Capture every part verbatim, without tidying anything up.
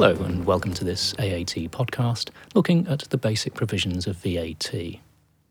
Hello and welcome to this A A T podcast, looking at the basic provisions of V A T.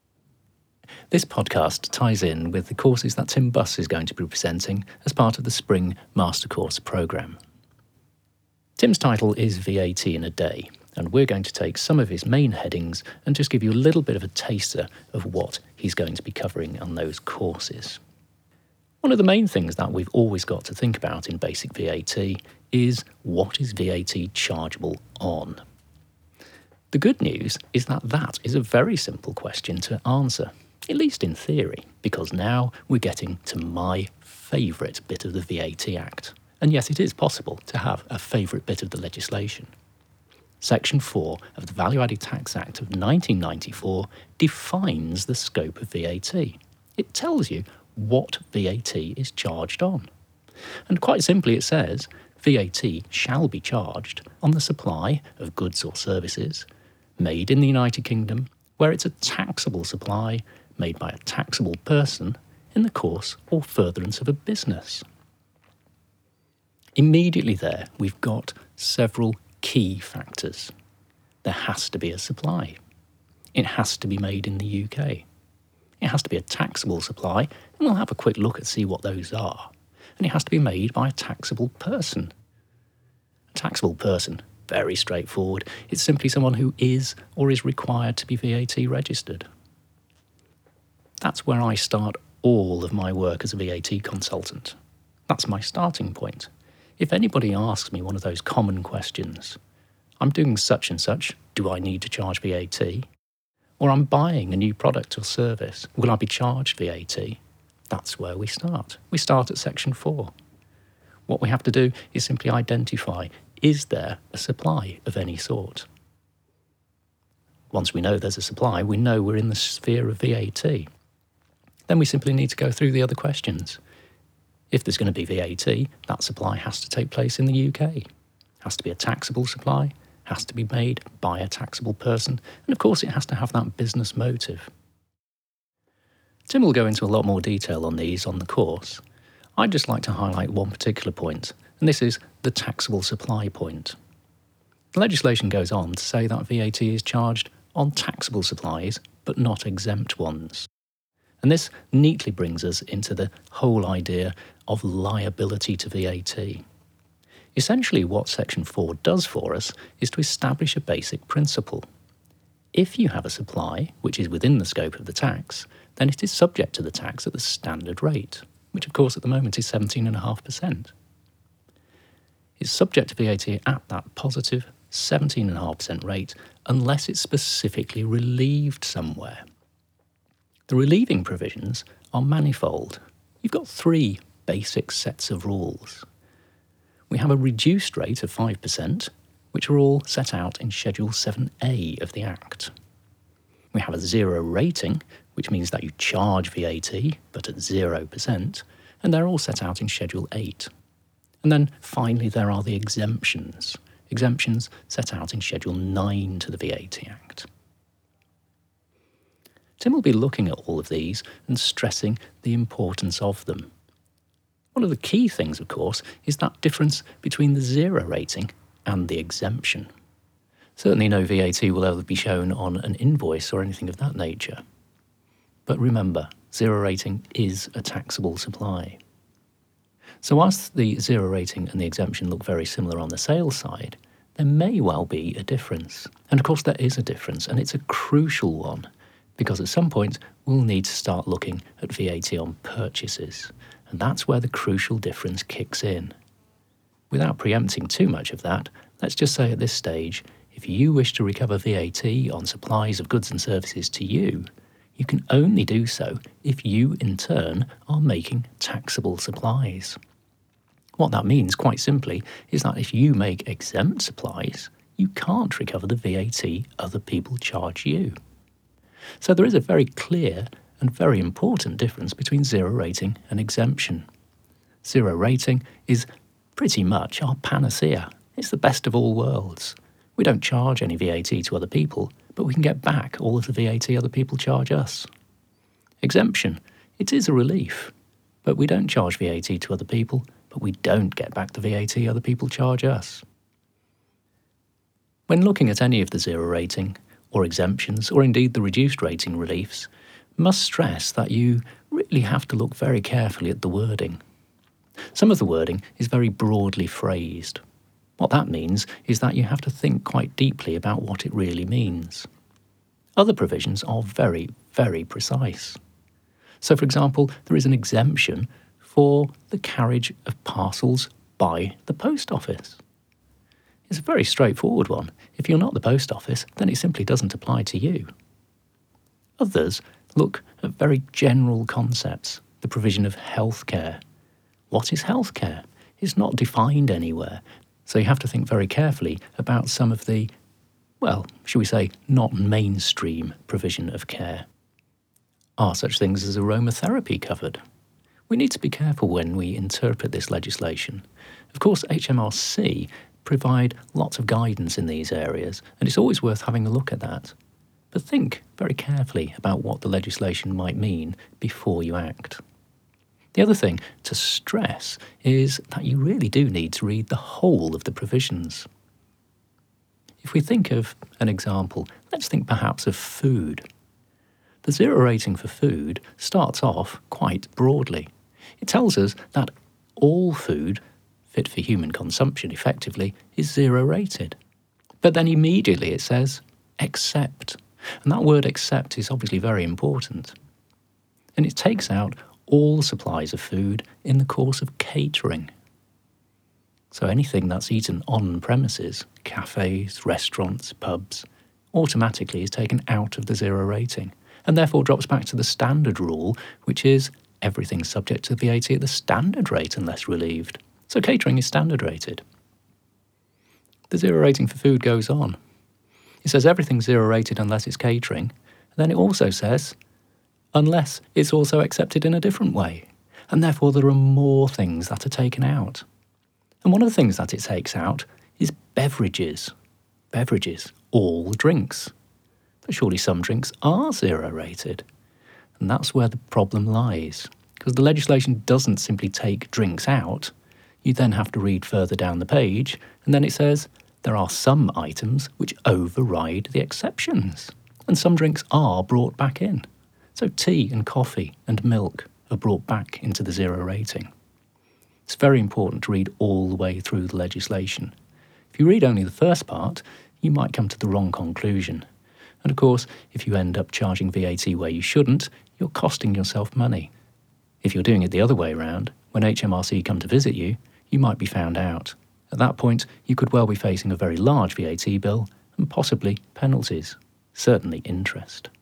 This podcast ties in with the courses that Tim Buss is going to be presenting as part of the Spring Master Course programme. Tim's title is V A T in a Day, and we're going to take some of his main headings and just give you a little bit of a taster of what he's going to be covering on those courses. One of the main things that we've always got to think about in basic V A T is what is V A T chargeable on? The good news is that that is a very simple question to answer, at least in theory, because now we're getting to my favourite bit of the V A T Act. And yes, it is possible to have a favourite bit of the legislation. Section four of the Value Added Tax Act of nineteen ninety-four defines the scope of V A T. It tells you what V A T is charged on. And quite simply it says, V A T shall be charged on the supply of goods or services made in the United Kingdom where it's a taxable supply made by a taxable person in the course or furtherance of a business. Immediately there, we've got several key factors. There has to be a supply. It has to be made in the U K. It has to be a taxable supply, and we'll have a quick look at see what those are. And it has to be made by a taxable person. A taxable person, very straightforward. It's simply someone who is or is required to be V A T registered. That's where I start all of my work as a V A T consultant. That's my starting point. If anybody asks me one of those common questions, I'm doing such and such, do I need to charge V A T? Or I'm buying a new product or service, will I be charged V A T? That's where we start. We start at section four. What we have to do is simply identify, is there a supply of any sort? Once we know there's a supply, we know we're in the sphere of V A T. Then we simply need to go through the other questions. If there's going to be V A T, that supply has to take place in the U K. Has to be a taxable supply, has to be made by a taxable person, and of course it has to have that business motive. Tim will go into a lot more detail on these on the course. I'd just like to highlight one particular point, and this is the taxable supply point. The legislation goes on to say that V A T is charged on taxable supplies, but not exempt ones. And this neatly brings us into the whole idea of liability to V A T. Essentially, what Section four does for us is to establish a basic principle. If you have a supply which is within the scope of the tax, then it is subject to the tax at the standard rate, which of course at the moment is seventeen point five percent. It's subject to V A T at that positive seventeen point five percent rate unless it's specifically relieved somewhere. The relieving provisions are manifold. You've got three basic sets of rules. We have a reduced rate of five percent, which are all set out in Schedule seven A of the Act. We have a zero rating, which means that you charge V A T, but at zero percent, and they're all set out in Schedule eight. And then finally there are the exemptions, exemptions set out in Schedule nine to the V A T Act. Tim will be looking at all of these and stressing the importance of them. One of the key things, of course, is that difference between the zero rating and the exemption. Certainly no V A T will ever be shown on an invoice or anything of that nature. But remember, zero rating is a taxable supply. So whilst the zero rating and the exemption look very similar on the sales side, there may well be a difference. And of course there is a difference, and it's a crucial one, because at some point we'll need to start looking at V A T on purchases. And that's where the crucial difference kicks in. Without preempting too much of that, let's just say at this stage, if you wish to recover V A T on supplies of goods and services to you, you can only do so if you, in turn, are making taxable supplies. What that means, quite simply, is that if you make exempt supplies, you can't recover the V A T other people charge you. So there is a very clear and very important difference between zero rating and exemption. Zero rating is pretty much our panacea. It's the best of all worlds. We don't charge any V A T to other people, but we can get back all of the V A T other people charge us. Exemption, it is a relief, but we don't charge V A T to other people, but we don't get back the V A T other people charge us. When looking at any of the zero rating or exemptions, or indeed the reduced rating reliefs, must stress that you really have to look very carefully at the wording. Some of the wording is very broadly phrased. What that means is that you have to think quite deeply about what it really means. Other provisions are very, very precise. So, for example, there is an exemption for the carriage of parcels by the post office. It's a very straightforward one. If you're not the post office, then it simply doesn't apply to you. Others look at very general concepts, the provision of healthcare. What is healthcare? It's not defined anywhere, so you have to think very carefully about some of the, well, shall we say, not mainstream provision of care. Are such things as aromatherapy covered? We need to be careful when we interpret this legislation. Of course, H M R C provide lots of guidance in these areas, and it's always worth having a look at that. But think very carefully about what the legislation might mean before you act. The other thing to stress is that you really do need to read the whole of the provisions. If we think of an example, let's think perhaps of food. The zero rating for food starts off quite broadly. It tells us that all food fit for human consumption effectively is zero rated. But then immediately it says, except. And that word except is obviously very important. And it takes out all supplies of food in the course of catering. So anything that's eaten on premises, cafes, restaurants, pubs, automatically is taken out of the zero rating, and therefore drops back to the standard rule, which is everything subject to V A T at the standard rate unless relieved. So catering is standard rated. The zero rating for food goes on. It says everything's zero rated unless it's catering, and then it also says unless it's also accepted in a different way, and therefore there are more things that are taken out. And one of the things that it takes out is beverages. Beverages, all drinks. But surely some drinks are zero rated. And that's where the problem lies, because the legislation doesn't simply take drinks out. You then have to read further down the page, and then it says there are some items which override the exceptions, and some drinks are brought back in. So tea and coffee and milk are brought back into the zero rating. It's very important to read all the way through the legislation. If you read only the first part, you might come to the wrong conclusion. And of course, if you end up charging V A T where you shouldn't, you're costing yourself money. If you're doing it the other way around, when H M R C come to visit you, you might be found out. At that point, you could well be facing a very large V A T bill and possibly penalties, certainly interest.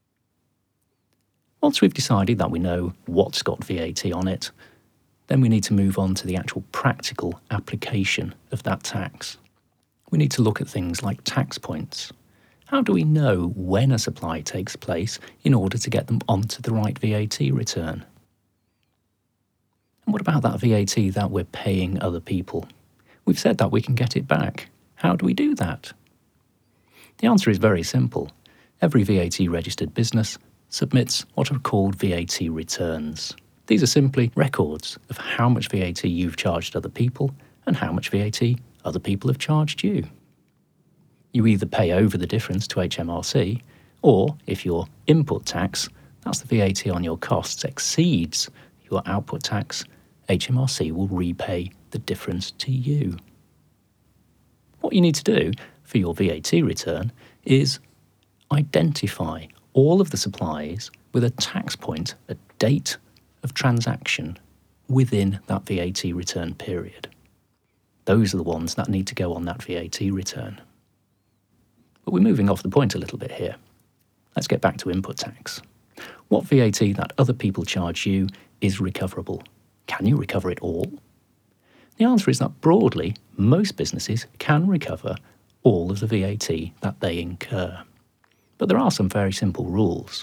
Once we've decided that we know what's got V A T on it, then we need to move on to the actual practical application of that tax. We need to look at things like tax points. How do we know when a supply takes place in order to get them onto the right V A T return? And what about that V A T that we're paying other people? We've said that we can get it back. How do we do that? The answer is very simple. Every V A T registered business submits what are called V A T returns. These are simply records of how much V A T you've charged other people and how much V A T other people have charged you. You either pay over the difference to H M R C, or if your input tax, that's the V A T on your costs, exceeds your output tax, H M R C will repay the difference to you. What you need to do for your V A T return is identify all of the supplies with a tax point, a date of transaction within that V A T return period. Those are the ones that need to go on that V A T return. But we're moving off the point a little bit here. Let's get back to input tax. What V A T that other people charge you is recoverable. Can you recover it all? The answer is that broadly, most businesses can recover all of the V A T that they incur. But there are some very simple rules.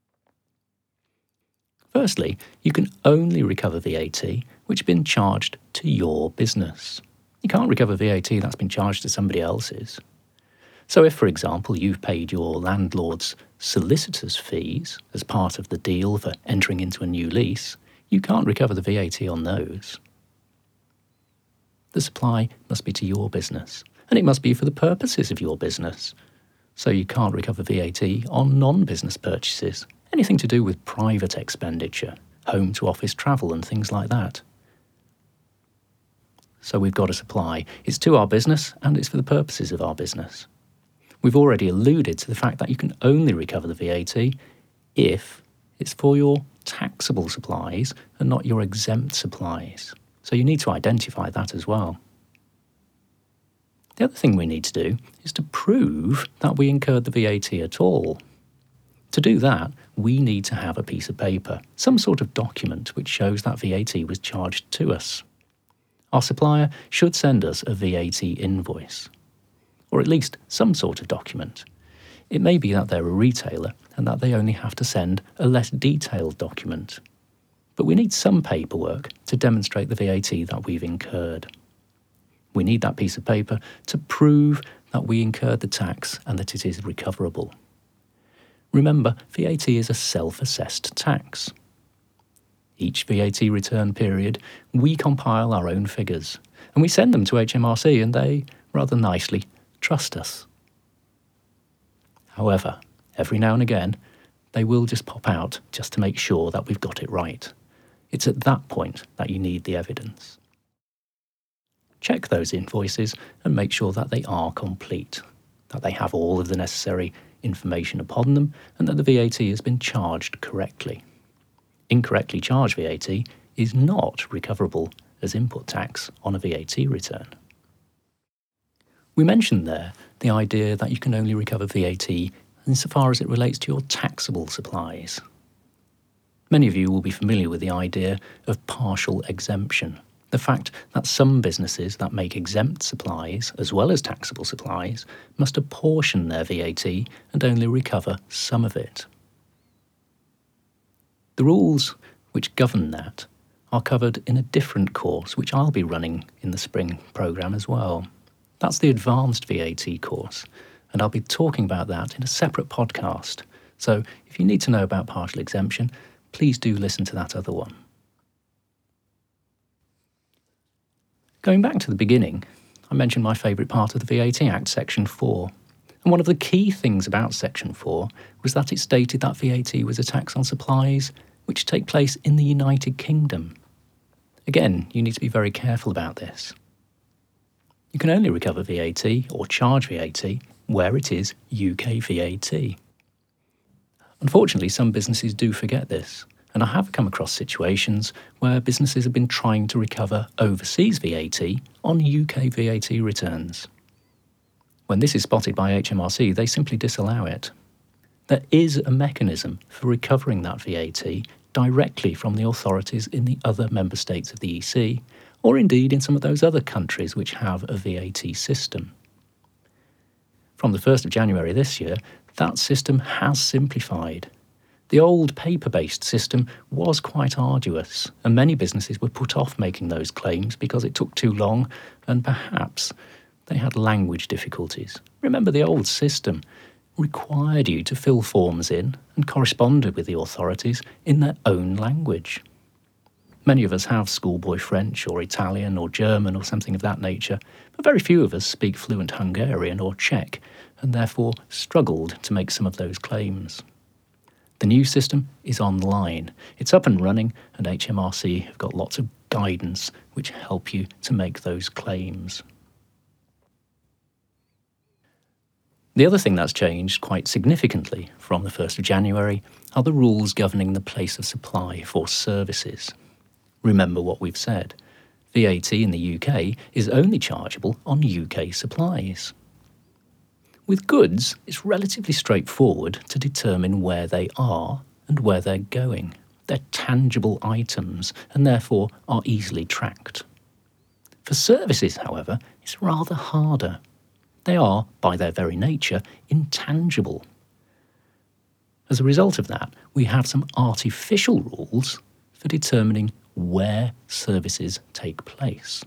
Firstly, you can only recover V A T which has been charged to your business. You can't recover V A T that's been charged to somebody else's. So if, for example, you've paid your landlord's solicitor's fees as part of the deal for entering into a new lease, you can't recover the V A T on those. The supply must be to your business, And it must be for the purposes of your business. So you can't recover V A T on non-business purchases, anything to do with private expenditure, home to office travel and things like that. So we've got a supply. It's to our business and it's for the purposes of our business. We've already alluded to the fact that you can only recover the V A T if it's for your taxable supplies and not your exempt supplies. So you need to identify that as well. The other thing we need to do is to prove that we incurred the V A T at all. To do that, we need to have a piece of paper, some sort of document which shows that V A T was charged to us. Our supplier should send us a V A T invoice, or at least some sort of document. It may be that they're a retailer and that they only have to send a less detailed document. But we need some paperwork to demonstrate the V A T that we've incurred. We need that piece of paper to prove that we incurred the tax and that it is recoverable. Remember, V A T is a self-assessed tax. Each V A T return period, we compile our own figures, and we send them to H M R C, and they, rather nicely, trust us. However, every now and again, they will just pop out just to make sure that we've got it right. It's at that point that you need the evidence. Check those invoices and make sure that they are complete, that they have all of the necessary information upon them, and that the V A T has been charged correctly. Incorrectly charged V A T is not recoverable as input tax on a V A T return. We mentioned there the idea that you can only recover V A T insofar as it relates to your taxable supplies. Many of you will be familiar with the idea of partial exemption, the fact that some businesses that make exempt supplies as well as taxable supplies must apportion their V A T and only recover some of it. The rules which govern that are covered in a different course which I'll be running in the spring programme as well. That's the Advanced V A T course, and I'll be talking about that in a separate podcast. So if you need to know about partial exemption, please do listen to that other one. Going back to the beginning, I mentioned my favourite part of the V A T Act, Section four. And one of the key things about Section four was that it stated that V A T was a tax on supplies which take place in the United Kingdom. Again, you need to be very careful about this. You can only recover V A T or charge V A T where it is U K V A T. Unfortunately, some businesses do forget this, and I have come across situations where businesses have been trying to recover overseas V A T on U K V A T returns. When this is spotted by H M R C, they simply disallow it. There is a mechanism for recovering that V A T directly from the authorities in the other member states of the E C, or indeed in some of those other countries which have a V A T system. From the first of January this year, that system has simplified. The old paper-based system was quite arduous, and many businesses were put off making those claims because it took too long, and perhaps they had language difficulties. Remember, the old system required you to fill forms in and correspond with the authorities in their own language. Many of us have schoolboy French or Italian or German or something of that nature, but very few of us speak fluent Hungarian or Czech, and therefore struggled to make some of those claims. The new system is online. It's up and running, and H M R C have got lots of guidance which help you to make those claims. The other thing that's changed quite significantly from the first of January are the rules governing the place of supply for services. Remember what we've said. V A T in the U K is only chargeable on U K supplies. With goods, it's relatively straightforward to determine where they are and where they're going. They're tangible items and therefore are easily tracked. For services, however, it's rather harder. They are, by their very nature, intangible. As a result of that, we have some artificial rules for determining where services take place.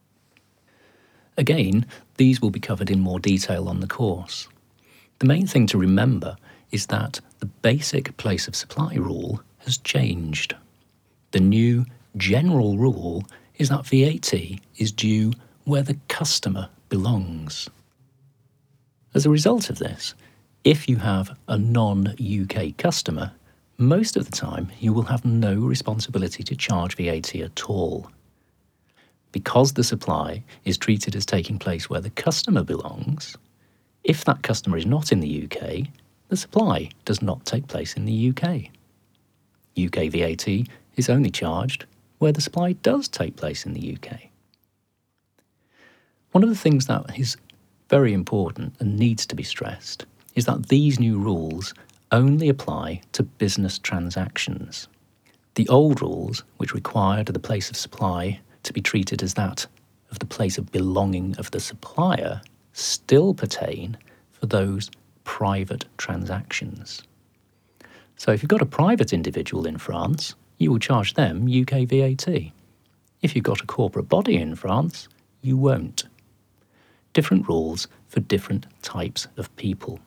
Again, these will be covered in more detail on the course. The main thing to remember is that the basic place of supply rule has changed. The new general rule is that V A T is due where the customer belongs. As a result of this, if you have a non-U K customer, most of the time you will have no responsibility to charge V A T at all. Because the supply is treated as taking place where the customer belongs, if that customer is not in the U K, the supply does not take place in the U K. U K V A T is only charged where the supply does take place in the U K. One of the things that is very important and needs to be stressed is that these new rules only apply to business transactions. The old rules, which required the place of supply to be treated as that of the place of belonging of the supplier, still pertain for those private transactions. So if you've got a private individual in France, you will charge them U K V A T. If you've got a corporate body in France, you won't. Different rules for different types of people.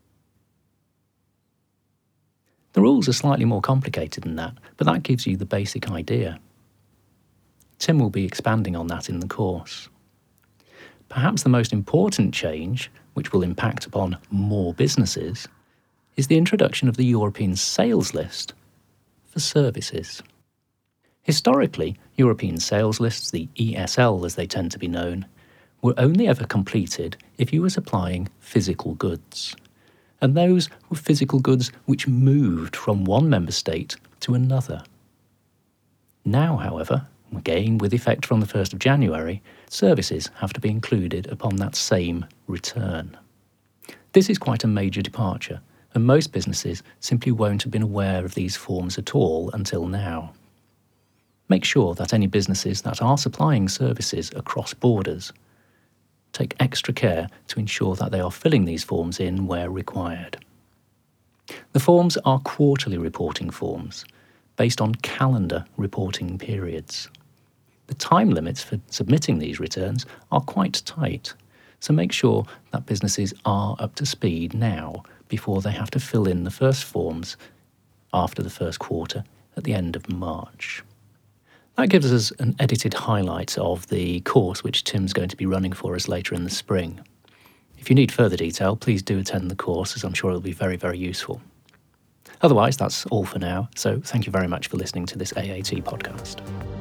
The rules are slightly more complicated than that, but that gives you the basic idea. Tim will be expanding on that in the course. Perhaps the most important change, which will impact upon more businesses, is the introduction of the European sales list for services. Historically, European sales lists, the E S L as they tend to be known, were only ever completed if you were supplying physical goods. And those were physical goods which moved from one member state to another. Now, however, again with effect from the first of January, services have to be included upon that same return. This is quite a major departure, and most businesses simply won't have been aware of these forms at all until now. Make sure that any businesses that are supplying services across borders take extra care to ensure that they are filling these forms in where required. The forms are quarterly reporting forms, based on calendar reporting periods. The time limits for submitting these returns are quite tight, so make sure that businesses are up to speed now before they have to fill in the first forms after the first quarter at the end of March. That gives us an edited highlight of the course which Tim's going to be running for us later in the spring. If you need further detail, please do attend the course, as I'm sure it'll be very, very useful. Otherwise, that's all for now, so thank you very much for listening to this A A T podcast.